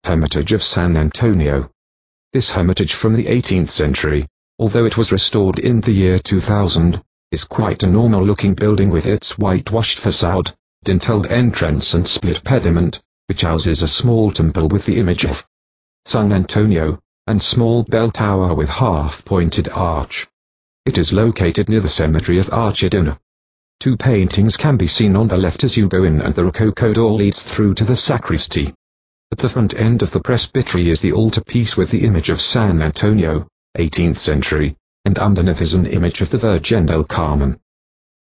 Hermitage of San Antonio. This hermitage from the 18th century, although it was restored in the year 2000, is quite a normal-looking building with its whitewashed facade, dinteled entrance and split pediment, which houses a small temple with the image of San Antonio, and small bell tower with half-pointed arch. It is located near the cemetery of Archidona. Two paintings can be seen on the left as you go in, and the rococo door leads through to the sacristy. At the front end of the presbytery is the altarpiece with the image of San Antonio, 18th century, and underneath is an image of the Virgin del Carmen.